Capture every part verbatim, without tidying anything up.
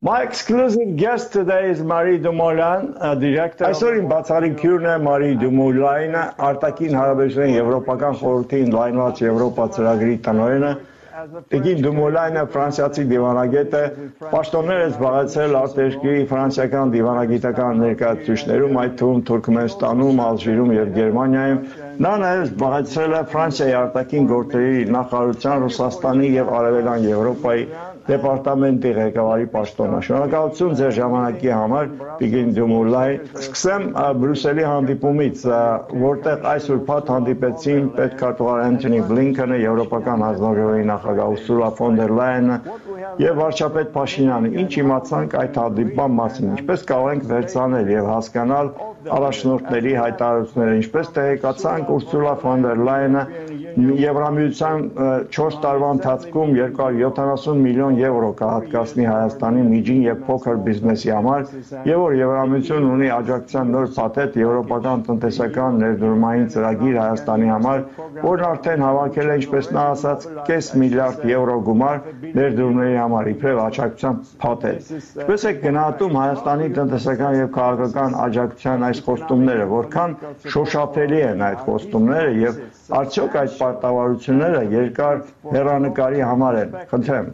My exclusive guest today is Marie Dumoulin, uh, director. Այսօր իմ բացառիկ հյուրն է Marie Dumoulin-ը, արտաքին հարաբերությունների եվրոպական խորհրդի ընդլայնված Եվրոպա ծրագրի տնօրենը։ Տիկին Dumoulin-ը ֆրանսիացի դիվանագետ է, պաշտոններ է զբաղեցրել արտերկրի ֆրանսիական դիվանագիտական ներկայացուցիչներում, այդ թվում Թուրքմենստանում, Ալժիրում եւ Գերմանիայում։ Նա նաև զբաղեցրել է Ֆրանսիայի արտաքին գործերի նախարարության, Ռուսաստանի եւ Արևելյան Եվրոպայի դեպարտամենտի ղեկավարի պաշտոնը։ Շնորհակալություն ձեր ժամանակի համար, Տիկին Dumoulin։ Սկսեմ Բրյուսելի հանդիպումից, որտեղ այս ուրբաթ հանդիպեցին պետքարտուղար Անթոնի Բլինքենը, Եվրոպական հանձնաժողովի նախագահ Ուրսուլա ֆոն դեր Լայենը եւ վարչապետ Փաշինյանը։ Ինչ իմացանք այդ հանդիպման մասին, ինչպես կարող ենք վերցնել եւ հասկանալ առաջնորդների հայտարարությունները, ինչպես տեղեկացանք Ուրսուլա ֆոն դեր Լայենը Եվրամիության չորս տարվա ընթացքում երկու հարյուր յոթանասուն միլիոն եվրո կհատկացնի Հայաստանի միջին եւ փոքր բիզնեսի համար, եւ որ Եվրամիությունն ունի աջակցության նոր փաթեթ Եվրոպական տնտեսական ներդրումային ծրագիր Հայաստանի համար, որն արդեն հավաքել է, ինչպես նա ասաց, կես միլիարդ եվրո գումար ներդրումների համար, իբրև աջակցության փաթեթ։ Ինչպես է գնահատում Հայաստանի տնտեսական եւ քաղաքական աջակցության այս խոստումները, որքան շոշափելի են այդ խոստումները եւ արդյոք այդ պարտավորությունները երկար հեռանկարի համար են։ Խնդրեմ։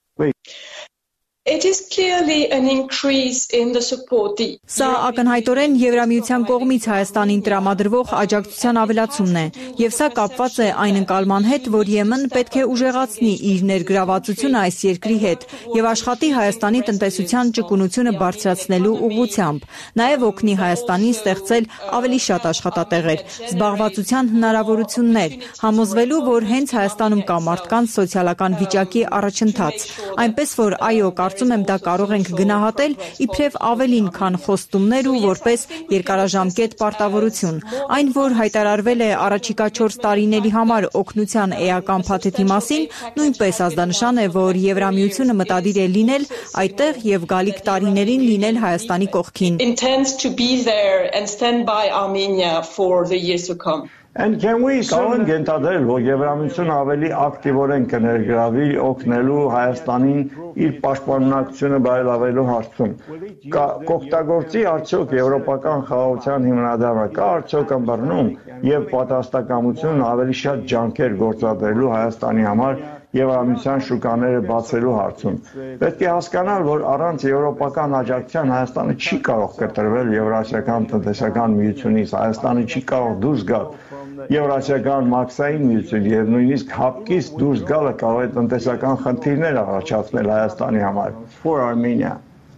It is clearly an increase in the support. Սա ակնհայտորեն Եվրամիության կողմից Հայաստանին տրամադրվող աջակցության ավելացումն է, եւ սա կապված է այն ընկալման հետ, որ Եմեն պետք է ուժեղացնի իր ներգրավվածությունը այս երկրի հետ եւ աշխատի Հայաստանի տնտեսության ճկունությունը բարձրացնելու ուղղությամբ, նաեւ օգնի Հայաստանին ստեղծել ավելի շատ աշխատատեղեր, զբաղվածության հնարավորություններ, համոզվելու, որ հենց Հայաստանում կա մարդկանց սոցիալական վիճակի առաջընթաց, այնպես որ այո, կարծում եմ դա կարող ենք գնահատել իբրև ավելին, քան խոստումներ ու որպես երկարաժամկետ պարտավորություն։ Այն, որ հայտարարվել է առաջիկա չորս տարիների համար օգնության էական փաթեթի մասին, նույնպես ազդանշան է, որ Եվրամիությունը մտադիր է լինել այդտեղ եւ գալիք տարիներին լինել Հայաստանի կողքին։ Intends to be there and stand by Armenia for the years to come. And can we կարող ենք ենթադրել, որ Եվրամիությունը ավելի ակտիվորեն կներգրավի օգնելու Հայաստանին իր պաշտպանունակությունը բարելավելու հարցում։ Կօգտագործի արդյոք եվրոպական խաղաղության հիմնադրամը, կա արդյոք ըմբռնում եւ պատրաստակամություն ավելի շատ ջանքեր գործադրելու Հայաստանի համար Եվրամիության շուկաները բացելու հարցում։ Պետք է հասկանալ, որ առանց եվրոպական աջակցության Հայաստանը չի կարող կտրվել Եվրասիական տնտեսական միությունից, Հայաստանը չի կարող դուրս գալ Եվրասիական մաքսային միություն եւ նույնիսկ հապկից դուրս գալը կարող է տնտեսական խնդիրներ առաջացնել Հայաստանի համար։ For Armenia.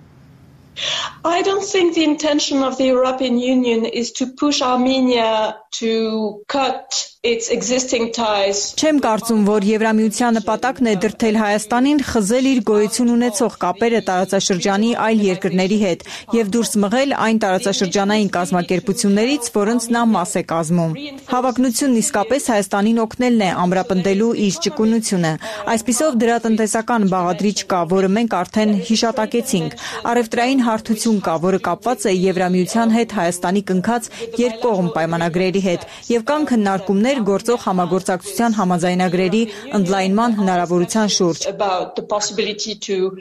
I don't think the intention of the European Union is to push Armenia to cut its existing ties. Չեմ կարծում, որ Եվրամիության նպատակն է դրդել Հայաստանին խզել իր գոյություն ունեցող կապերը տարածաշրջանի այլ երկրների հետ եւ դուրս մղել այն տարածաշրջանային կազմակերպություններից, որոնց նա մաս է կազմում։ Հավակնությունն իսկապես Հայաստանին օգնելն է ամրապնդելու իր ճկունությունը։ Այսպիսով դրա տնտեսական բաղադրիչ կա, որը մենք արդեն հիշատակեցինք։ Առևտրային հարթություն կա, որը կապված է Եվրամիության հետ Հայաստանի կնքած երկկողմ պայմանագրերի հետ եւ կան քննարկումներ գործող համագործակցության համաձայնագրերի ընդլայնման հնարավորության շուրջ։ About the possibility to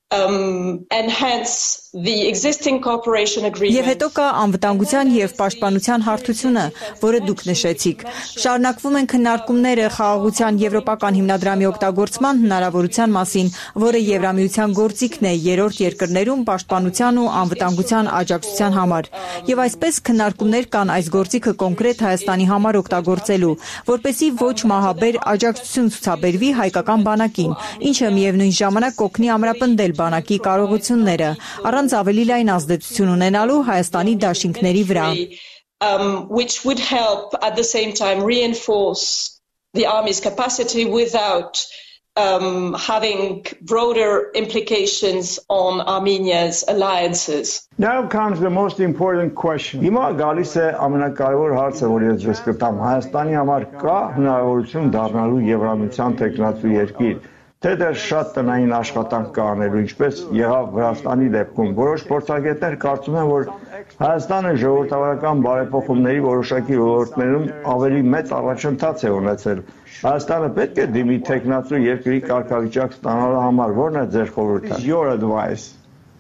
um, enhance the existing cooperation agreement. Եվ հետո կա անվտանգության եւ պաշտպանության հարթությունը, որը դուք նշեցիք։ Շարունակվում են քննարկումները խաղաղության եվրոպական հիմնադրամի օգտագործման հնարավորության մասին, որը Եվրամիության գործիքն է երրորդ երկրներում պաշտպանության ու անվտանգության աջակցության համար։ Եվ այսպես քննարկումներ կան այս գործիքը կոնկրետ Հայաստանի համար օգտագործելու, որպեսզի ոչ մահաբեր աջակցություն ցուցաբերվի հայկական բանակին, ինչը միևնույն ժամանակ կօգնի ամրապնդել բանակի կարողությունները, առանց ավելի լայն ազդեցություն ունենալու Հայաստանի դաշինքների վրա։ Um, which would help at the same time reinforce the army's capacity without um, having broader implications on Armenia's alliances. Now comes the most important question. Հիմա գալիս է ամենակարևոր հարցը, որ ես ձեզ կտամ։ Հայաստանի համար կա հնարավորություն դառնալու Եվրամիության տեխնացու երկիր, թե դեռ շատ տնային աշխատանք կա անելու, ինչպես եղավ Վրաստանի դեպքում։ Որոշ փորձագետներ կարծում են, որ Հայաստանը ժողովրդավարական բարեփոխումների որոշակի ոլորտներում ավելի մեծ առաջընթաց է ունեցել։ Հայաստանը պետք է դիմի տեխնացու երկրի կարգավիճակ ստանալու համար, ո՞րն է ձեր խորհուրդը? Your advice.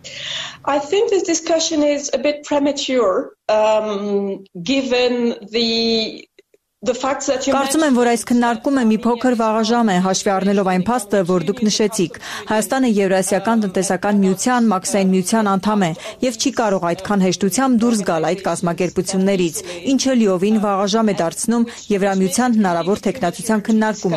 I think this discussion is a bit premature, um, given the the fact that you Կարծում եմ, որ այս քննարկումը մի փոքր վաղաժամ է, հաշվի առնելով այն փաստը, որ դուք նշեցիք։ Հայաստանը Եվրասիական տնտեսական միության, Մաքսային միության անդամ է եւ չի կարող այդքան հեշտությամբ դուրս գալ այդ կազմակերպություններից, ինչը լիովին վաղաժամ է դարձնում Եվրամիության հնարավոր թեկնածության քննարկումը։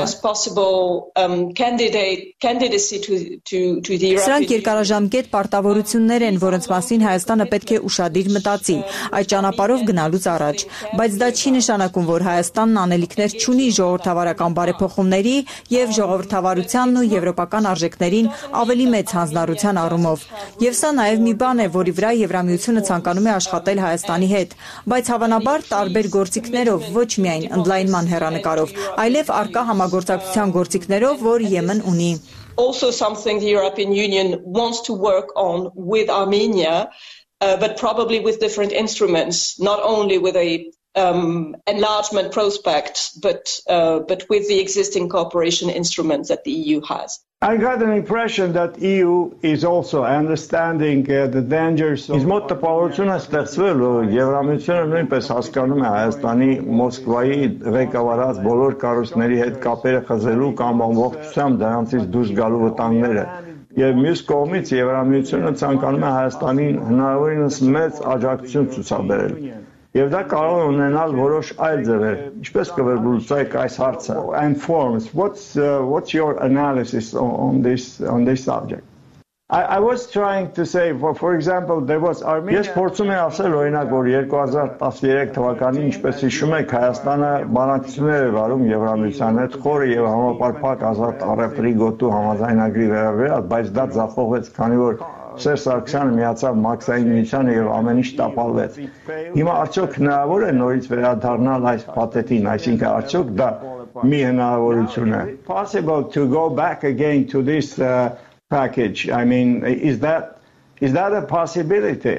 Սրանք երկարաժամկետ պարտավորություններ են, որոնց մասին Հայաստանը պետք է ուշադիր մտածի, այդ ճանապարհով գնալուց առաջ, բայց դա չի նշանակում, որ Հայաստանը Հայաստանն անելիքներ չունի ժողովրդավարական բարեփոխումների եւ ժողովրդավարությանն ու եվրոպական արժեքներին ավելի մեծ հանձնառության առումով։ Եվ սա նաեւ մի բան է, որի վրա Եվրամիությունը ցանկանում է աշխատել Հայաստանի հետ, բայց հավանաբար տարբեր գործիքներով, ոչ միայն ընդլայնման հեռանկարով, այլև արկա համագործակցության գործիքներով, որ Եմեն ունի։ Also something the European Union wants to work on with Armenia, uh, but probably with different instruments, not only with a Um, enlargement prospect, but uh, but with the existing cooperation instruments that the E U has. I got an impression that E U is also understanding uh, the dangers. Is մոտ տպավորությունը ստեղծվել, որ Եվրամիությունը նույնպես հասկանում է Հայաստանի Մոսկվայի ղեկավարած բոլոր կառույցների հետ կապերը խզելու կամ ամբողջությամբ դրանցից դուրս գալու վտանգները։ Եվ մյուս կողմից Եվրամիությունը ցանկանում է Հայաստանին հնարավորինս մեծ աջակցություն ցուցաբերել։ Եվ դա կարող է ունենալ որոշ այլ ձևեր, ինչպես կվերլուծեք այս հարցը and forms. What's uh, what's your analysis on, on this on this subject? I, I was trying to say, for, for example, there was Armenia. Ես փորձում եմ ասել, օրինակ, որ երկու հազար տասներեք թվականին, ինչպես հիշում եք, Հայաստանը բանակցություններ էր վարում Եվրամիության հետ, խորը եւ համապարփակ ազատ առևտրի գոտու համաձայնագրի վերաբերյալ, բայց դա ձախողվեց, քանի որ Սերժ Սարգսյանը միացավ Մաքսային միությանը եւ ամեն ինչ տապալվեց։ Հիմա արդյոք հնարավոր է նորից վերադառնալ այս փաթեթին, այսինքն արդյոք դա մի հնարավորություն է։ Possible to go back again to this uh, package. I mean, is that is that a possibility?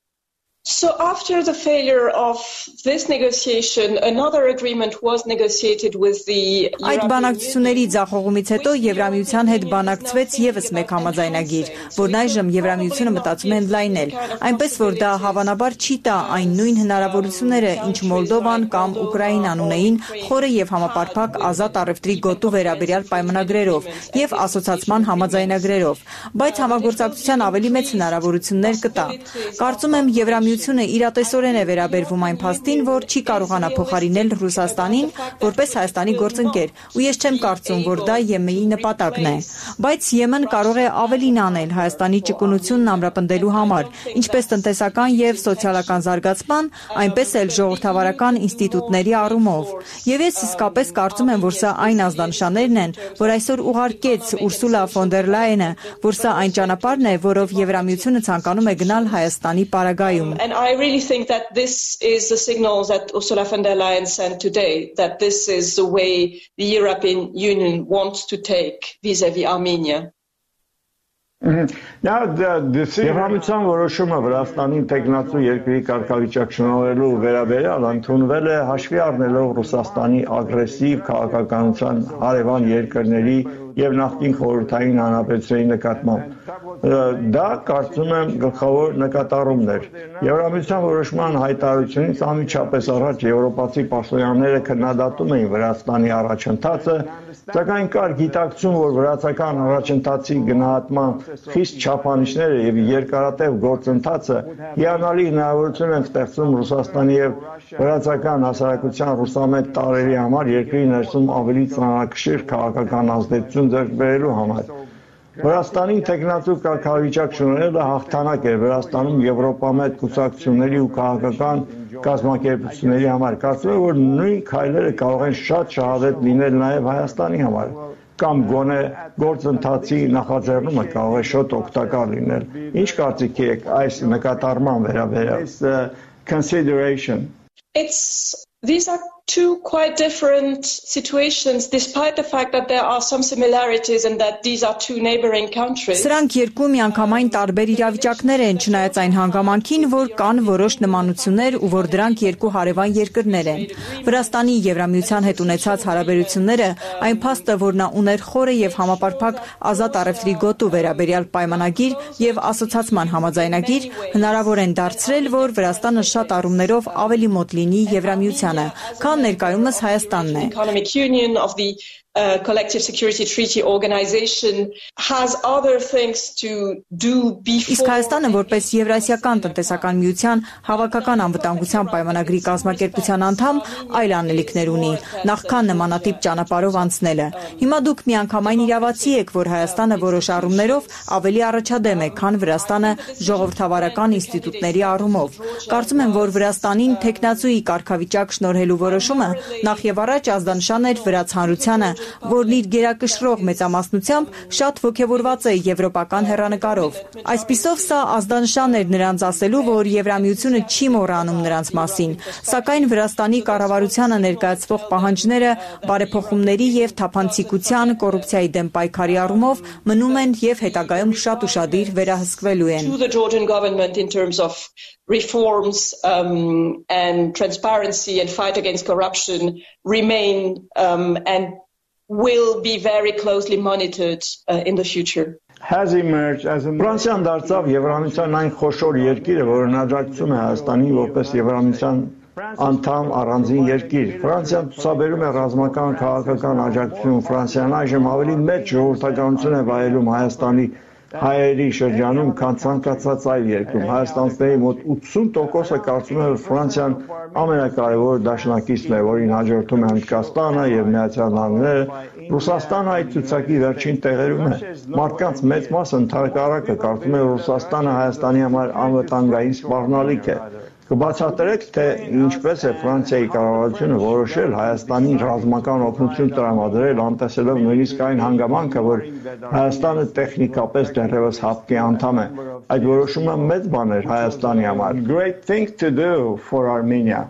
So after the failure of this negotiation, another agreement was negotiated with the Այդ բանակցությունների ձախողումից հետո Եվրամիության հետ բանակցվեց եւս մեկ համաձայնագիր, որն այժմ Եվրամիությունը մտածում է ընդլայնել, այնպես որ դա հավանաբար չի տա այն նույն հնարավորությունները, ինչ Մոլդովան կամ Ուկրաինան ունեին խորը եւ համապարփակ ազատ առևտրի գոտու վերաբերյալ պայմանագրերով եւ ասոցացման համաձայնագրերով, բայց համագործակցության ավելի մեծ հնարավորություններ կտա։ Կարծում եմ Եվրամիությունը իրատեսորեն է վերաբերվում այն փաստին, որ չի կարողանա փոխարինել Ռուսաստանին որպես Հայաստանի գործընկեր, ու ես չեմ կարծում, որ դա Եմենի նպատակն է, բայց Եմեն կարող է ավելին անել Հայաստանի ճկունությունն ամրապնդելու համար, ինչպես տնտեսական եւ սոցիալական զարգացման, այնպես էլ ժողովրդավարական ինստիտուտների առումով։ Եվ ես իսկապես կարծում եմ, որ սա այն ազդանշաններն են, որ այսօր ուղարկեց Ուրսուլա ֆոն դեր Լայենը, որ սա այն ճանապարհն է, որով Եվրամիությունը ցանկանում է գնալ Հայաստանի պարագայում։ And I really think that this is the signal that Ursula von der Leyen sent today, that this is the way the European Union wants to take vis-à-vis Armenia. Mm-hmm. Now, the, the Եվրամիության որոշումը Վրաստանին տեխնացու երկրի կարգավիճակ շնորհելու վերաբերյալ ընդունվել է հաշվի առնելով Ռուսաստանի ագրեսիվ քաղաքականության հարևան երկրների եւ նախկին խորհրդային հանրապետությունների նկատմամբ։ Դա կարծում եմ գլխավոր նկատառումն էր։ Եվրամիության որոշման հայտարարությունից անմիջապես առաջ եվրոպացի պաշտոնյաները քննադատում էին Վրաստանի առաջընթացը, սակայն կար գիտակցություն, որ վրացական առաջընթացի գնահատման խիստ չափանիշները եւ երկարատև գործընթացը հիանալի հնարավորություն են ստեղծում Ռուսաստանի եւ վրացական հասարակության ռուսամետ տարերի համար երկրի ներսում ավելի ծանրակշիռ քաղաքական ազդեցություն ձեռք բերելու համար։ Վրաստանին տեխնացու կարգավիճակ շնորհելը հաղթանակ է Վրաստանում եվրոպամետ կուսակցությունների ու քաղաքական կազմակերպությունների համար։ Կարծում եմ, որ նույն քայլերը կարող են շատ շահավետ լինել նաև Հայաստանի համար, կամ գոնե գործընթացի նախաձեռնումը կարող է շատ օգտակար լինել։ Ինչ կարծիքի եք այս նկատառման վերաբերյալ? Consideration. It's these are two quite different situations, despite the fact that there are some similarities and that these are two neighboring countries. Սրանք երկու միանգամայն տարբեր իրավիճակներ են, չնայած այն հանգամանքին, որ կան որոշ նմանություններ ու որ դրանք երկու հարևան երկրներ են։ Վրաստանի Եվրամիության հետ ունեցած հարաբերությունները, այն փաստը, որ նա ուներ խորը եւ համապարփակ ազատ առևտրի գոտու վերաբերյալ պայմանագիր եւ ասոցացման համաձայնագիր, հնարավոր են դարձրել, որ Վրաստանը շատ առումներով ավելի մոտ լինի Եվրամիությանը, քան ներկայումս Հայաստանն է։ Economic Union of the uh, Collective Security Treaty Organization has other things to do before. Իսկ Հայաստանը որպես Եվրասիական տնտեսական միության հավաքական անվտանգության պայմանագրի կազմակերպության անդամ այլ անելիքներ ունի, նախքան նմանատիպ ճանապարհով անցնելը։ Հիմա դուք միանգամայն իրավացի եք, որ Հայաստանը որոշ առումներով ավելի առաջադեմ է, քան Վրաստանը ժողովրդավարական ինստիտուտների առումով։ Կարծում եմ, որ Վրաստանին տեխնացուի կարգավիճակ շնորհելու որոշումը նախ եւ առաջ ազդանշան էր վրաց հանրությանը, որն իր գերակշռող մեծամասնությամբ շատ ոգևորված է եվրոպական հեռանկարով։ Այսպիսով սա ազդանշան էր նրանց ասելու, որ Եվրամիությունը չի մոռանում նրանց մասին, սակայն Վրաստանի կառավարությանը ներկայացվող պահանջները բարեփոխումների եւ թափանցիկության, կոռուպցիայի դեմ պայքարի առումով մնում են եւ հետագայում շատ ուշադիր վերահսկվելու են։ Reforms um, and transparency and fight against corruption remain um, and will be very closely monitored uh, in the future. Has emerged as a Ֆրանսիան դարձավ Եվրամիության այն խոշոր երկիրը, որը աջակցում է Հայաստանին որպես Եվրամիության անդամ առանձին երկիր։ Ֆրանսիան ցուցաբերում է ռազմական քաղաքական աջակցություն, Ֆրանսիան այժմ ավելի մեծ ժողովրդականություն է վայելում Հայաստանի հայերի շրջանում, քան ցանկացած այլ երկրում։ Հայաստանցիների մոտ ութսուն տոկոսը կարծում է, որ Ֆրանսիան ամենակարևոր դաշնակիցն է, որին հաջորդում է Հնդկաստանը եւ Միացյալ Նահանգները։ Ռուսաստանը այդ ցուցակի վերջին տեղերում է։ Մարդկանց մեծ մասը ընդհանրակարգը կարծում է, որ Ռուսաստանը Հայաստանի համար անվտանգային սպառնալիք է։ Կբացատրեք, թե ինչպես է Ֆրանսիայի կառավարությունը որոշել Հայաստանին ռազմական օգնություն տրամադրել, անտեսելով նույնիսկ այն հանգամանքը, որ Հայաստանը տեխնիկապես դեռևս հապկի անդամ է։ Այդ որոշումը մեծ բան էր Հայաստանի համար. Great thing to do for Armenia.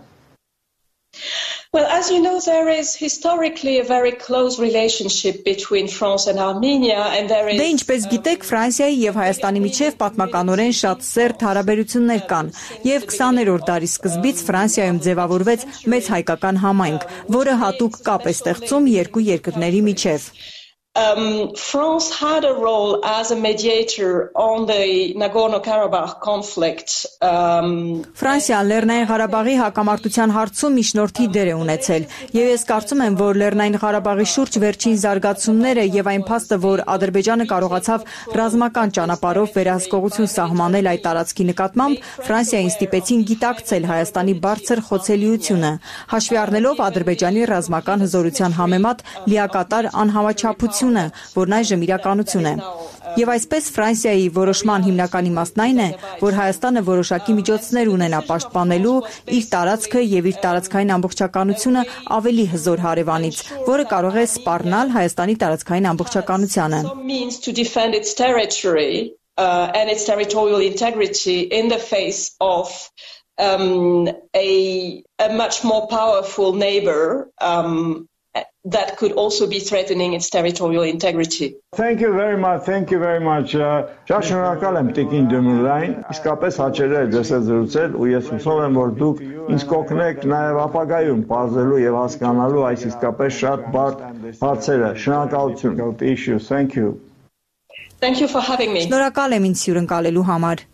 Well, as you know, there is historically a very close relationship between France and Armenia, and there is. Դե ինչպես գիտեք, Ֆրանսիայի եւ Հայաստանի միջև պատմականորեն շատ սերտ հարաբերություններ կան, եւ քսաներորդ դարի սկզբից Ֆրանսիայում ձևավորվեց մեծ հայկական համայնք, որը հատուկ կապ է ստեղծում երկու երկրների միջև։ Um, France had a role as a mediator on the Nagorno-Karabakh conflict. Um, Ֆրանսիան Լեռնային Ղարաբաղի հակամարտության հարցում միջնորդի դեր է ունեցել, եւ ես կարծում եմ, որ Լեռնային Ղարաբաղի շուրջ վերջին զարգացումները եւ այն փաստը, որ Ադրբեջանը կարողացավ ռազմական ճանապարհով վերահսկողություն սահմանել այդ տարածքի նկատմամբ, Ֆրանսիային ստիպեցին գիտակցել Հայաստանի բարձր խոցելիությունը, հաշվի առնելով Ադրբեջանի ռազմական հզորության համեմատ լիակատար անհավաչափություն, որն այժմ իրականություն է։ Եվ այսպես Ֆրանսիայի որոշման հիմնական իմաստն այն է, որ Հայաստանը որոշակի միջոցներ ունենա պաշտպանելու իր տարածքը եւ իր տարածքային ամբողջականությունը ավելի հզոր հարևանից, որը կարող է սպառնալ Հայաստանի տարածքային ամբողջականությանը։ And its territorial integrity in the face of um, a, a much more powerful neighbor um, that could also be threatening its territorial integrity. Thank you very much, thank you very much. Շատ շնորհակալ եմ Տիկին Դեմիրլային, իսկապես հաճելի է ձեզ հետ զրուցել ու ես հուսով եմ, որ դուք ինձ կօգնեք նաև ապագայում բարձելու եւ հասկանալու այս իսկապես շատ բարդ հարցերը։ Շնորհակալություն, issues. Thank you. Thank you for having me. Շնորհակալ եմ ինձ հյուրընկալելու համար։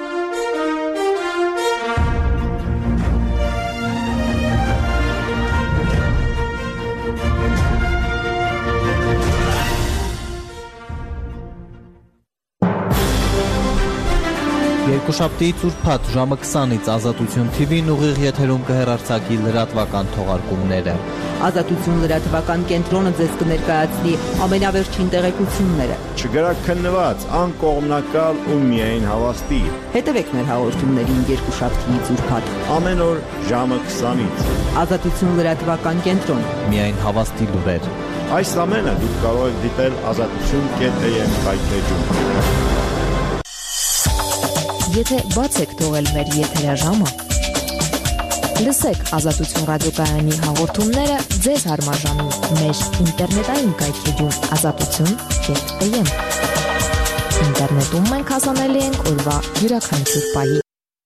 Երկուշաբթիից ուրբաթ ժամը քսանից Ազատություն թի վին ուղիղ եթերում կհեռարձակի լրատվական թողարկումները։ Ազատություն լրատվական կենտրոնը ձեզ կներկայացնի ամենավերջին տեղեկությունները։ Չգրաքննված, անկողմնակալ ու միայն հավաստի։ Հետևեք մեր հաղորդումներին երկուշաբթիից ուրբաթ ամեն օր ժամը քսանից։ Ազատություն լրատվական կենտրոն։ Միայն հավաստի լուրեր։ Այս ամենը դուք կարող եք դիտել ազատություն կետ էյ էմ կայքեջում։ Եթե բաց եք թողել մեր եթերաժամը, Լսեք Ազատություն ռադիոկայանի հաղորդումները ձեզ հարմարժանում մեր ինտերնետային կայքեջում ազատություն կետ am։ Ինտերնետում մենք հասանելի ենք օրվա յուրաքանչյուր պահի։